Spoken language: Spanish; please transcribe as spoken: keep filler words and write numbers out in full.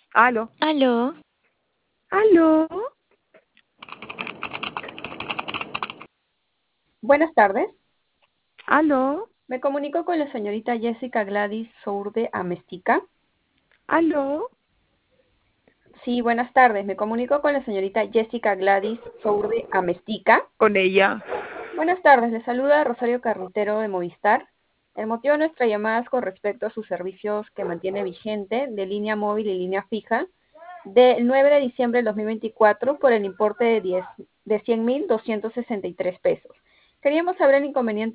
Aló. Aló, Aló. Buenas tardes. Aló. Me comunico con la señorita Jessica Gladys Sourde Amestica. Aló. Sí, buenas tardes. Me comunico con la señorita Jessica Gladys Sourde Amestica. Con ella. Buenas tardes. Le saluda Rosario Carretero de Movistar. El motivo de nuestra llamada es con respecto a sus servicios que mantiene vigente de línea móvil y línea fija del nueve de diciembre del dos mil veinticuatro por el importe de, diez de cien mil doscientos sesenta y tres pesos. Queríamos saber el inconveniente